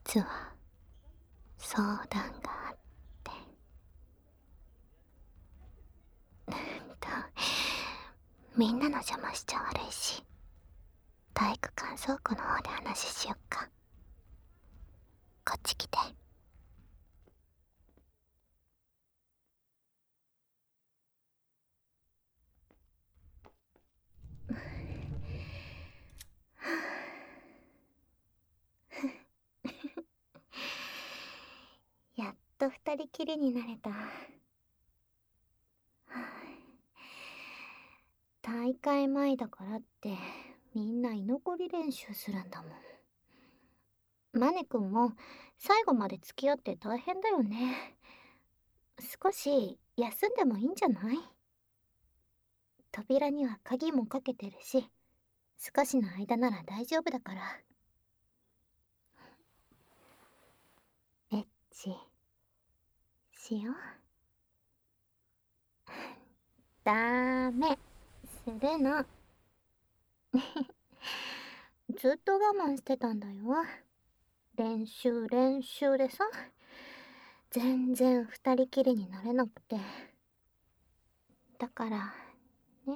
実は相談があって。みんなの邪魔しちゃ悪いし、体育館倉庫の方で話しよっか。こっち来て。やっと二人きりになれた。大会前だからってみんな居残り練習するんだもん。マネ君も最後まで付き合って大変だよね。少し休んでもいいんじゃない？扉には鍵もかけてるし、少しの間なら大丈夫だから。エッチしよう。ダメするの。ずっと我慢してたんだよ。練習練習でさ、全然二人きりになれなくて。だからね。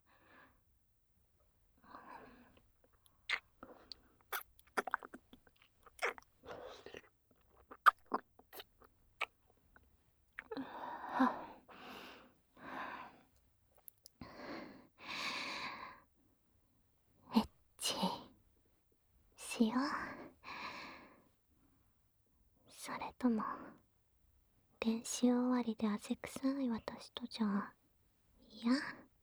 エッチしよう。それとも練習終わりで汗臭い私とじゃ嫌？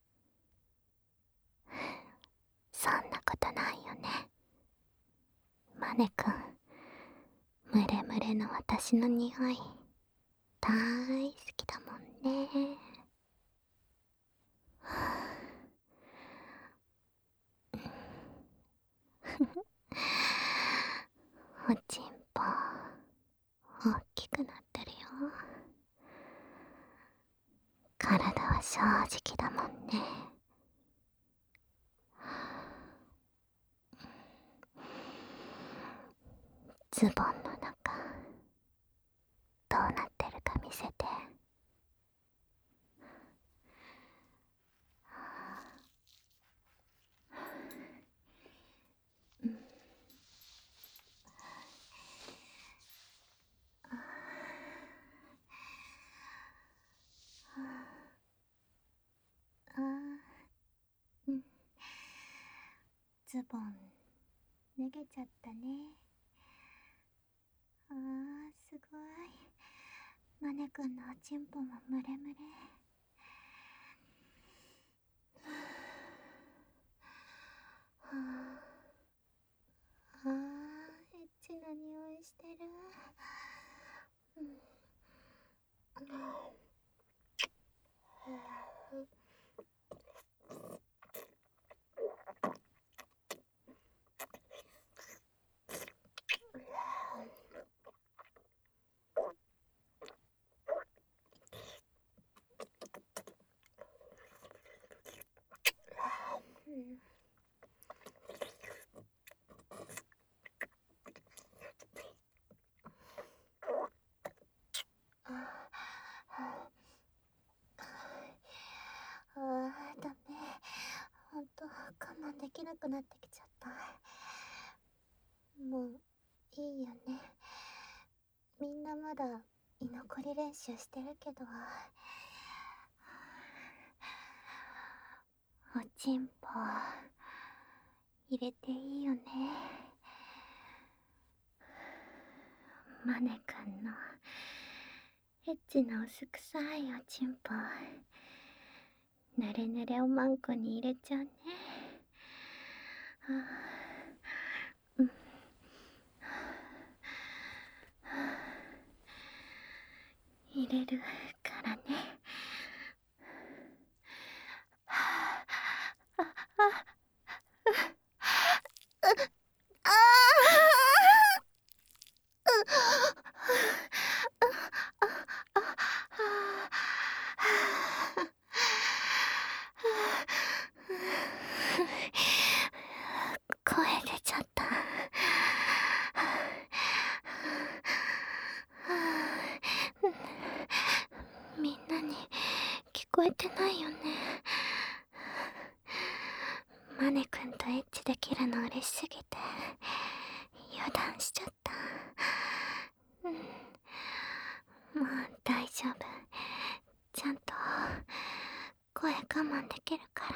そんなことないよね。マネ君、ムレムレの私の匂い大好きだもんね。おちんぽ大きくなってるよ。体は正直だもんね。ズボンの中どうなってるか見せて。うん、ズボン脱げちゃったね。すごい。マネ君のおちんぽもムレムレ。エッチな匂いしてる。ダメ。ほんと我慢できなくなってきちゃった。もういいよね。みんなまだ居残り練習してるけど。おちんぽ入れていいよね。マネ君のエッチな薄臭いおちんぽぬれぬれおまんこに入れちゃうね。入れるからね。声出ちゃった。 こえてないよね。マネくんとエッチできるの嬉しすぎて油断しちゃった。もう大丈夫。ちゃんと声我慢できるから。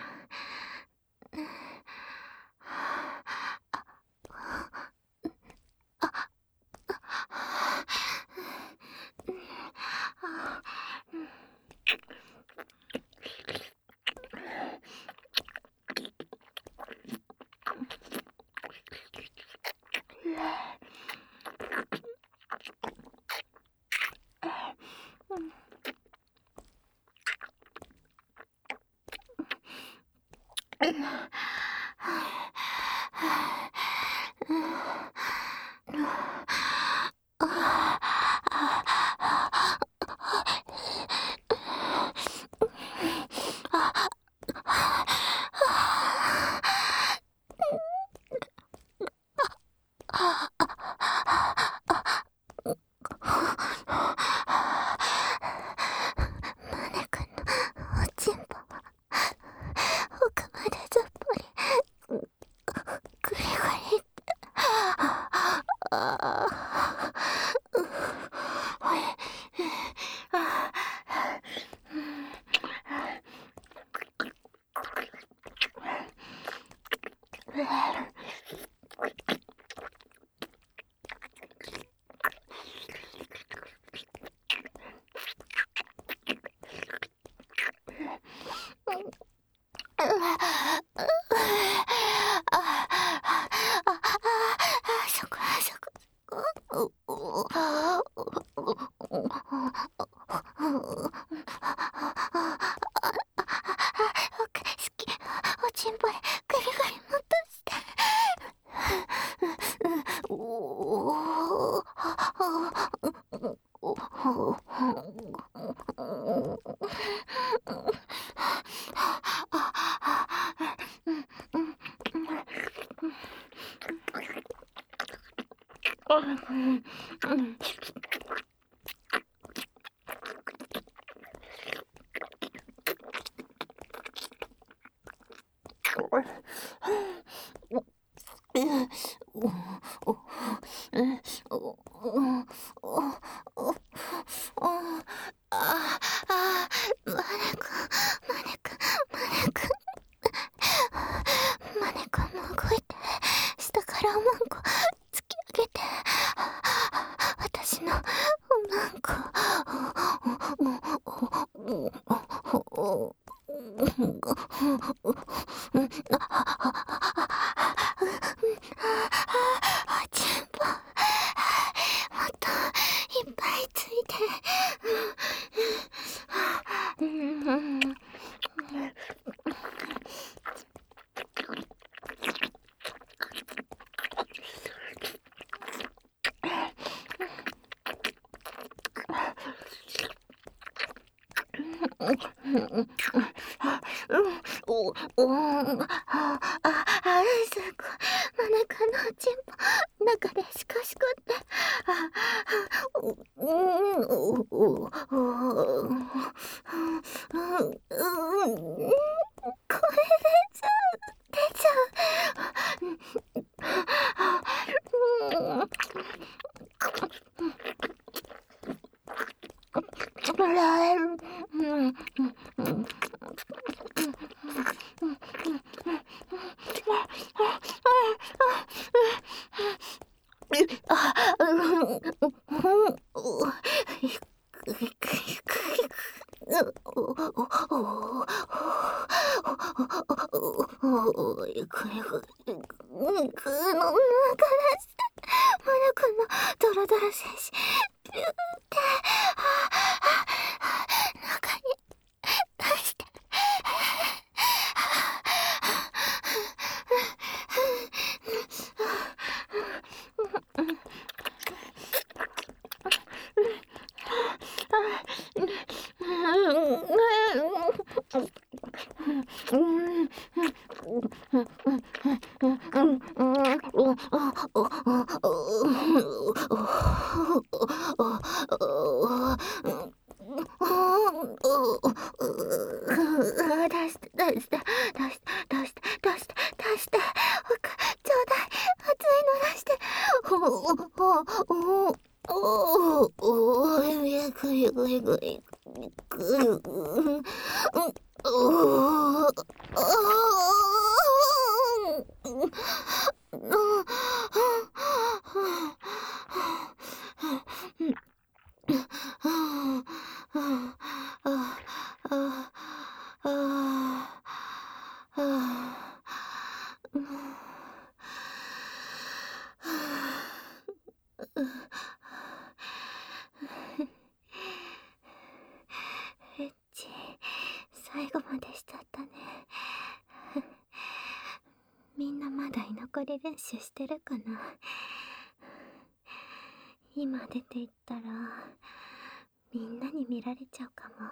マネくんも動いて、下からおまんこ突き上げて、私のおまんこおちんぽもっといっぱいついて。すごい。マネくんのおちんぽ中でシコシコって。これ出ちゃドロドロ精子ピューって中に出して。 エッチ、最後までしちゃったね。みんなまだ居残り練習してるかな。今出て行ったらみんなに見られちゃうかも。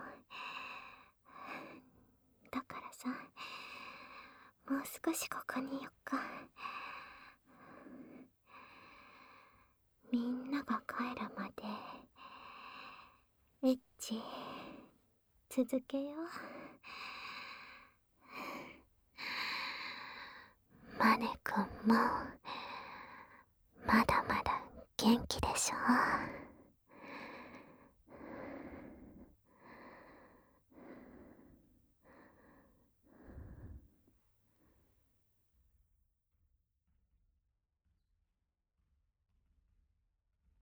だからさ、もう少しここにいよっか。みんなが帰るまでエッチ続けよう。マネくんもまだまだ元気でしょ。